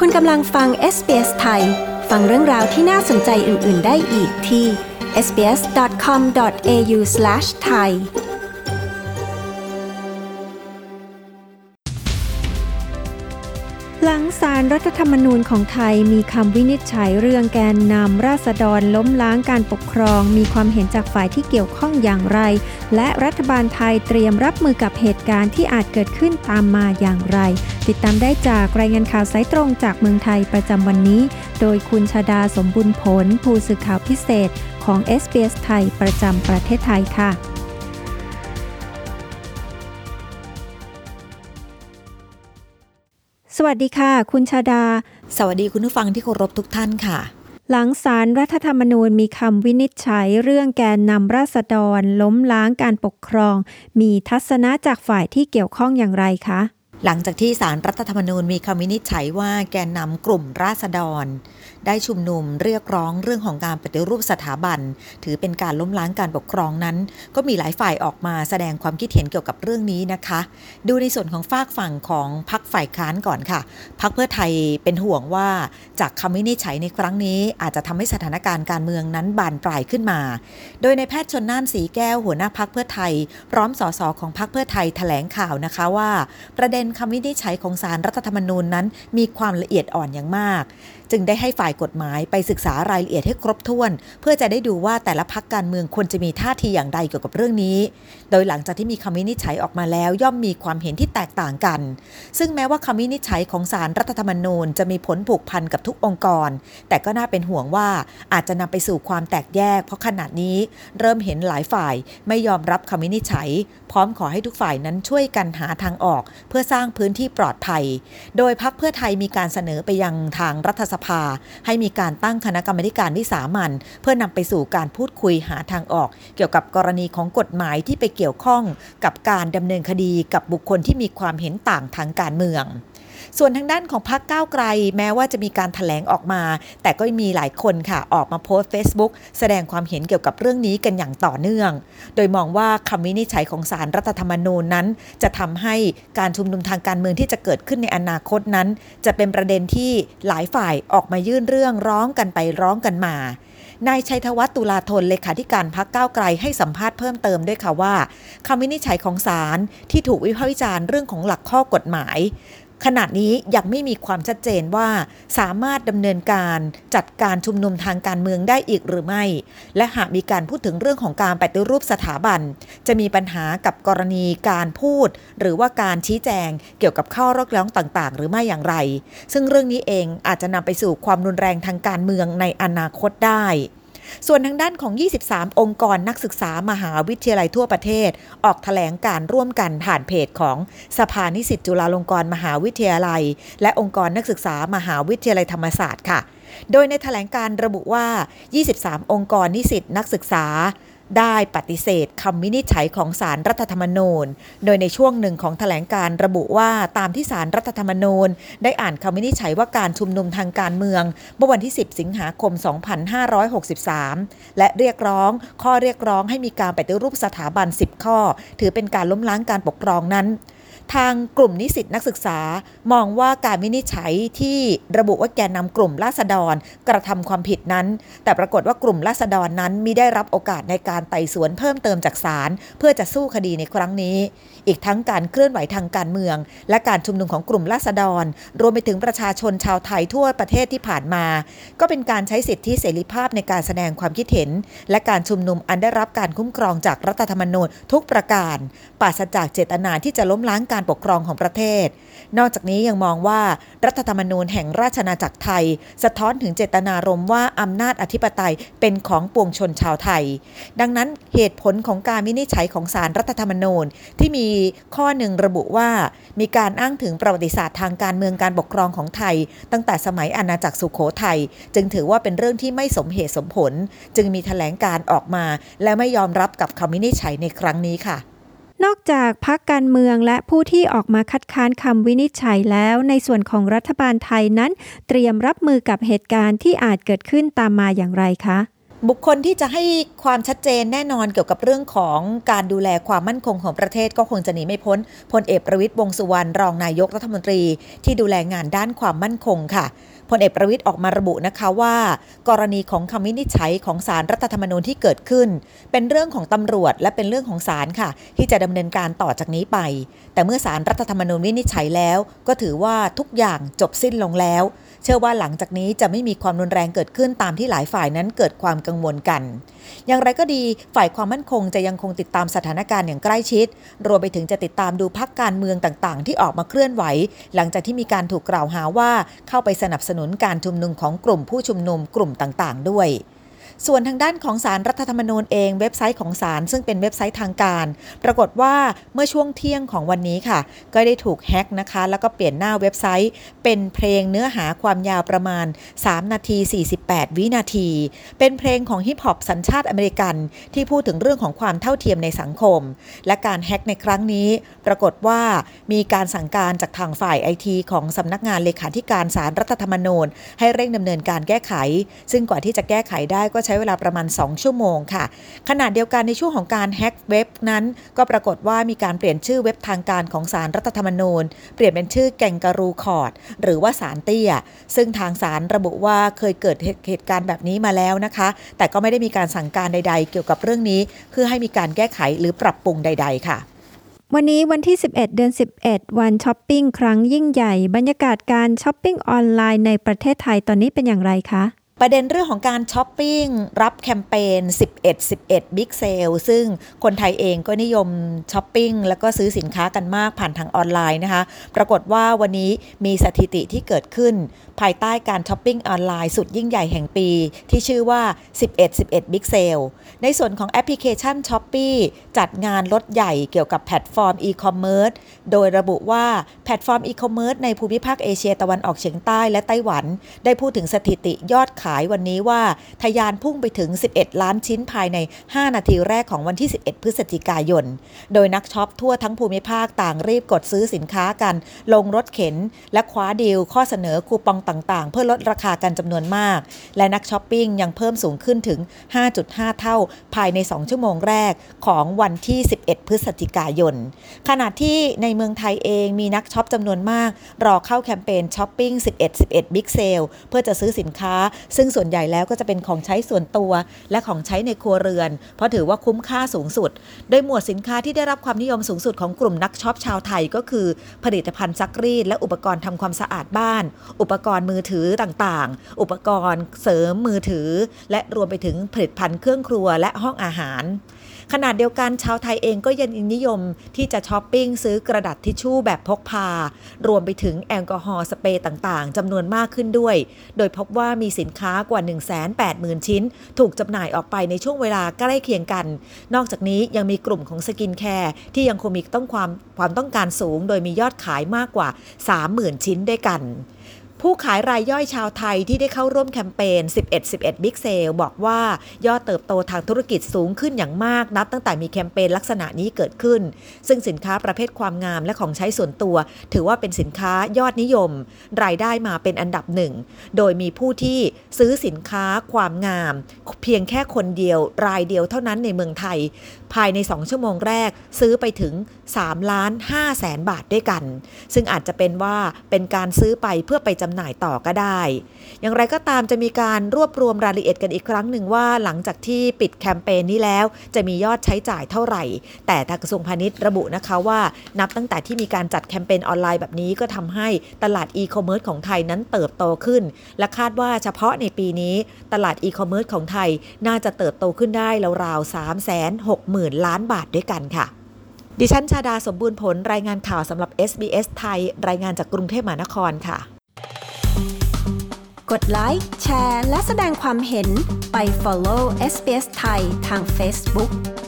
คุณกำลังฟัง SBS ไทยฟังเรื่องราวที่น่าสนใจอื่นๆได้อีกที่ sbs.com.au/thaiหลังศาลรัฐธรรมนูญของไทยมีคำวินิจฉัยเรื่องแกนนำราษฎรล้มล้างการปกครองมีความเห็นจากฝ่ายที่เกี่ยวข้องอย่างไรและรัฐบาลไทยเตรียมรับมือกับเหตุการณ์ที่อาจเกิดขึ้นตามมาอย่างไรติดตามได้จากรายงานข่าวสายตรงจากเมืองไทยประจำวันนี้โดยคุณชฎาสมบุญผลผู้สื่อข่าวพิเศษของ SBS ไทยประจำประเทศไทยค่ะสวัสดีค่ะคุณชฎาสวัสดีคุณผู้ฟังที่เคารพทุกท่านค่ะหลังศาลรัฐธรรมนูญมีคำวินิจฉัยเรื่องแกนนำราษฎรล้มล้างการปกครองมีทัศนะจากฝ่ายที่เกี่ยวข้องอย่างไรคะหลังจากที่ศาลรัฐธรรมนูญมีคำวินิจฉัยว่าแกนนำกลุ่มราษฎรได้ชุมนุมเรียกร้องเรื่องของการปฏิรูปสถาบันถือเป็นการล้มล้างการปกครองนั้นก็มีหลายฝ่ายออกมาแสดงความคิดเห็นเกี่ยวกับเรื่องนี้นะคะดูในส่วนของฝากฝั่งของพรรคฝ่ายค้านก่อนค่ะพรรคเพื่อไทยเป็นห่วงว่าจากคำวินิจฉัยในครั้งนี้อาจจะทำให้สถานการณ์การเมืองนั้นบานปลายขึ้นมาโดยในแพทย์ชลน่านสีแก้วหัวหน้าพรรคเพื่อไทยพร้อมสสของพรรคเพื่อไทยแถลงข่าวนะคะว่าประเด็นคำวินิจฉัยของศาลรัฐธรรมนูญนั้นมีความละเอียดอ่อนอย่างมากจึงได้ให้ฝ่ายกฎหมายไปศึกษารายละเอียดให้ครบถ้วนเพื่อจะได้ดูว่าแต่ละพรรคการเมืองควรจะมีท่าทีอย่างใดเกี่ยวกับเรื่องนี้โดยหลังจากที่มีคำวินิจฉัยออกมาแล้วย่อมมีความเห็นที่แตกต่างกันซึ่งแม้ว่าคำวินิจฉัยของศาลรัฐธรรมนูญจะมีผลผูกพันกับทุกองค์กรแต่ก็น่าเป็นห่วงว่าอาจจะนำไปสู่ความแตกแยกเพราะขณะนี้เริ่มเห็นหลายฝ่ายไม่ยอมรับคำวินิจฉัยพร้อมขอให้ทุกฝ่ายนั้นช่วยกันหาทางออกเพื่อสร้างพื้นที่ปลอดภัยโดยพรรคเพื่อไทยมีการเสนอไปยังทางรัฐสภาให้มีการตั้งคณะกรรมาการวิสามัญเพื่อนำไปสู่การพูดคุยหาทางออกเกี่ยวกับกรณีของกฎหมายที่ไปเกี่ยวข้องกับการดำเนินคดีกับบุคคลที่มีความเห็นต่างทางการเมืองส่วนทางด้านของพรรคก้าวไกลแม้ว่าจะมีการแถลงออกมาแต่ก็มีหลายคนค่ะออกมาโพสต์ Facebook แสดงความเห็นเกี่ยวกับเรื่องนี้กันอย่างต่อเนื่องโดยมองว่าคำวินิจฉัยของศาลรัฐธรรมนูญนั้นจะทำให้การชุมนุมทางการเมืองที่จะเกิดขึ้นในอนาคตนั้นจะเป็นประเด็นที่หลายฝ่ายออกมายื่นเรื่องร้องกันไปร้องกันมานายชัยธวัฒน์ตุลาธนเลขาธิการพรรคก้าวไกลให้สัมภาษณ์เพิ่มเติมด้วยค่ะว่าคำวินิจฉัยของศาลที่ถูกวิพากษ์วิจารณ์เรื่องของหลักข้อกฎหมายขณะนี้ยังไม่มีความชัดเจนว่าสามารถดำเนินการจัดการชุมนุมทางการเมืองได้อีกหรือไม่และหากมีการพูดถึงเรื่องของการปฏิรูปสถาบันจะมีปัญหากับกรณีการพูดหรือว่าการชี้แจงเกี่ยวกับข้อเรียกร้องต่างๆหรือไม่อย่างไรซึ่งเรื่องนี้เองอาจจะนำไปสู่ความรุนแรงทางการเมืองในอนาคตได้ส่วนทางด้านของ23องค์กรนักศึกษามหาวิทยาลัยทั่วประเทศออกแถลงการร่วมกันผ่านเพจของสภานิสิตจุฬาลงกรณ์มหาวิทยาลัยและองค์กรนักศึกษามหาวิทยาลัยธรรมศาสตร์ค่ะโดยในแถลงการระบุว่า23องค์กรนิสิตนักศึกษาได้ปฏิเสธคำวินิจฉัยของศาลรัฐธรรมนูญโดยในช่วงหนึ่งของแถลงการระบุว่าตามที่ศาลรัฐธรรมนูญได้อ่านคำวินิจฉัยว่าการชุมนุมทางการเมืองเมื่อวันที่10สิงหาคม2563และเรียกร้องข้อเรียกร้องให้มีการปฏิรูปสถาบัน10ข้อถือเป็นการล้มล้างการปกครองนั้นทางกลุ่มนิสิตนักศึกษามองว่าการวินิจฉัยที่ระบุว่าแกนนำกลุ่มราษฎรกระทำความผิดนั้นแต่ปรากฏว่ากลุ่มราษฎรนั้นมิได้รับโอกาสในการไต่สวนเพิ่มเติมจากศาลเพื่อจะสู้คดีในครั้งนี้อีกทั้งการเคลื่อนไหวทางการเมืองและการชุมนุมของกลุ่มราษฎรรวมไปถึงประชาชนชาวไทยทั่วประเทศที่ผ่านมาก็เป็นการใช้สิทธิเสรีภาพในการแสดงความคิดเห็นและการชุมนุมอันได้รับการคุ้มครองจากรัฐธรรมนูญทุกประการปราศจากเจตนาที่จะล้มล้างการปกครองของประเทศนอกจากนี้ยังมองว่ารัฐธรรมนูญแห่งราชอาณาจักรไทยสะท้อนถึงเจตนารมณ์ว่าอำนาจอธิปไตยเป็นของปวงชนชาวไทยดังนั้นเหตุผลของการวินิจฉัยของศาลรัฐธรรมนูญที่มีข้อหนึ่งระบุว่ามีการอ้างถึงประวัติศาสตร์ทางการเมืองการปกครองของไทยตั้งแต่สมัยอาณาจักรสุโขทัยจึงถือว่าเป็นเรื่องที่ไม่สมเหตุสมผลจึงมีแถลงการออกมาและไม่ยอมรับกับคำวินิจฉัยในครั้งนี้ค่ะนอกจากพรรคการเมืองและผู้ที่ออกมาคัดค้านคำวินิจฉัยแล้วในส่วนของรัฐบาลไทยนั้นเตรียมรับมือกับเหตุการณ์ที่อาจเกิดขึ้นตามมาอย่างไรคะบุคคลที่จะให้ความชัดเจนแน่นอนเกี่ยวกับเรื่องของการดูแลความมั่นคงของประเทศก็คงจะหนีไม่พ้นพลเอกประวิตร วงษ์สุวรรณรองนายกรัฐมนตรีที่ดูแลงานด้านความมั่นคงค่ะพลเอกประวิตรออกมาระบุนะคะว่ากรณีของคำวินิจฉัยของศาลรัฐธรรมนูญที่เกิดขึ้นเป็นเรื่องของตำรวจและเป็นเรื่องของศาลค่ะที่จะดำเนินการต่อจากนี้ไปแต่เมื่อศาลรัฐธรรมนูญวินิจฉัยแล้วก็ถือว่าทุกอย่างจบสิ้นลงแล้วเชื่อว่าหลังจากนี้จะไม่มีความรุนแรงเกิดขึ้นตามที่หลายฝ่ายนั้นเกิดความกังวลกันอย่างไรก็ดีฝ่ายความมั่นคงจะยังคงติดตามสถานการณ์อย่างใกล้ชิดรวมไปถึงจะติดตามดูพรรคการเมืองต่างๆที่ออกมาเคลื่อนไหวหลังจากที่มีการถูกกล่าวหาว่าเข้าไปสนับสนุนการชุมนุมของกลุ่มผู้ชุมนุมกลุ่มต่างๆด้วยส่วนทางด้านของศาลรัฐธรรมนูญเองเว็บไซต์ของศาลซึ่งเป็นเว็บไซต์ทางการปรากฏว่าเมื่อช่วงเที่ยงของวันนี้ค่ะก็ได้ถูกแฮ็กนะคะแล้วก็เปลี่ยนหน้าเว็บไซต์เป็นเพลงเนื้อหาความยาวประมาณ3 นาที 48 วินาทีเป็นเพลงของฮิปฮอปสัญชาติอเมริกันที่พูดถึงเรื่องของความเท่าเทียมในสังคมและการแฮ็กในครั้งนี้ปรากฏว่ามีการสั่งการจากทางฝ่าย IT ของสำนักงานเลขาธิการศาลรัฐธรรมนูญให้เร่งดำเนินการแก้ไขซึ่งกว่าที่จะแก้ไขได้ก็ใช้เวลาประมาณ2 ชั่วโมงค่ะขณะเดียวกันในช่วงของการแฮ็กเว็บนั้นก็ปรากฏว่ามีการเปลี่ยนชื่อเว็บทางการของศาลรัฐธรรมนูญเปลี่ยนเป็นชื่อแกงการูคอร์ดหรือว่าศาลเตี้ยซึ่งทางศาลระบุว่าเคยเกิดเหตุการณ์แบบนี้มาแล้วนะคะแต่ก็ไม่ได้มีการสั่งการใดๆเกี่ยวกับเรื่องนี้เพื่อให้มีการแก้ไขหรือปรับปรุงใดๆค่ะวันนี้วันที่11 เดือน 11วันช้อปปิ้งครั้งยิ่งใหญ่บรรยากาศการช้อปปิ้งออนไลน์ในประเทศไทยตอนนี้เป็นอย่างไรคะประเด็นเรื่องของการช้อปปิ้งรับแคมเปญ11 Big Sale ซึ่งคนไทยเองก็นิยมช้อปปิ้งแล้วก็ซื้อสินค้ากันมากผ่านทางออนไลน์นะคะปรากฏว่าวันนี้มีสถิติที่เกิดขึ้นภายใต้การช้อปปิ้งออนไลน์สุดยิ่งใหญ่แห่งปีที่ชื่อว่า11 Big Sale ในส่วนของแอปพลิเคชัน Shopee จัดงานลดใหญ่เกี่ยวกับแพลตฟอร์มอีคอมเมิร์ซโดยระบุว่าแพลตฟอร์มอีคอมเมิร์ซในภูมิภาคเอเชียตะวันออกเฉียงใต้และไต้หวันได้พูดถึงสถิติยอดขายวันนี้ว่าทะยานพุ่งไปถึง11 ล้านชิ้นภายใน5 นาทีแรกของวันที่11 พฤศจิกายนโดยนักช็อปทั่วทั้งภูมิภาคต่างรีบกดซื้อสินค้ากันลงรถเข็นและคว้าดีลข้อเสนอคูปองต่างๆเพื่อลดราคากันจำนวนมากและนักช้อปปิ้งยังเพิ่มสูงขึ้นถึง 5.5 เท่าภายใน2 ชั่วโมงแรกของวันที่11 พฤศจิกายนขณะที่ในเมืองไทยเองมีนักช็อปจำนวนมากรอเข้าแคมเปญช้อปปิ้ง11 Big Sale เพื่อจะซื้อสินค้าซึ่งส่วนใหญ่แล้วก็จะเป็นของใช้ส่วนตัวและของใช้ในครัวเรือนเพราะถือว่าคุ้มค่าสูงสุดโดยหมวดสินค้าที่ได้รับความนิยมสูงสุดของกลุ่มนักช็อปชาวไทยก็คือผลิตภัณฑ์ซักรีดและอุปกรณ์ทำความสะอาดบ้านอุปกรณ์มือถือต่างๆอุปกรณ์เสริมมือถือและรวมไปถึงผลิตภัณฑ์เครื่องครัวและห้องอาหารขณะเดียวกันชาวไทยเองก็ยังนิยมที่จะช้อปปิ้งซื้อกระดาษทิชชู่แบบพกพารวมไปถึงแอลกอฮอล์สเปรย์ต่างๆจำนวนมากขึ้นด้วยโดยพบว่ามีสินค้ากว่า 180,000 ชิ้นถูกจำหน่ายออกไปในช่วงเวลาใกล้เคียงกันนอกจากนี้ยังมีกลุ่มของสกินแคร์ที่ยังคงมีความต้องการสูงโดยมียอดขายมากกว่า 30,000 ชิ้นด้วยกันผู้ขายรายย่อยชาวไทยที่ได้เข้าร่วมแคมเปญ11 Big Sale บอกว่ายอดเติบโตทางธุรกิจสูงขึ้นอย่างมากนับตั้งแต่มีแคมเปญลักษณะนี้เกิดขึ้นซึ่งสินค้าประเภทความงามและของใช้ส่วนตัวถือว่าเป็นสินค้ายอดนิยมรายได้มาเป็นอันดับหนึ่งโดยมีผู้ที่ซื้อสินค้าความงามเพียงแค่คนเดียวรายเดียวเท่านั้นในเมืองไทยภายใน2 ชั่วโมงแรกซื้อไปถึง 3,500,000 บาทด้วยกันซึ่งอาจจะเป็นว่าเป็นการซื้อไปเพื่อไปจำหน่ายต่อก็ได้อย่างไรก็ตามจะมีการรวบรวมรายละเอียดกันอีกครั้งหนึ่งว่าหลังจากที่ปิดแคมเปญนี้แล้วจะมียอดใช้จ่ายเท่าไหร่แต่ทางกระทรวงพาณิชย์ระบุนะคะว่านับตั้งแต่ที่มีการจัดแคมเปญออนไลน์แบบนี้ก็ทำให้ตลาดอีคอมเมิร์ซของไทยนั้นเติบโตขึ้นและคาดว่าเฉพาะในปีนี้ตลาดอีคอมเมิร์ซของไทยน่าจะเติบโตขึ้นได้ราวๆ 360,000 ล้านบาทด้วยกันค่ะดิฉันชาดาสมบูรณ์ผลรายงานข่าวสำหรับ SBS ไทยรายงานจากกรุงเทพมหานครค่ะกดไลค์แชร์และแสดงความเห็นไป follow SBS ไทยทาง Facebook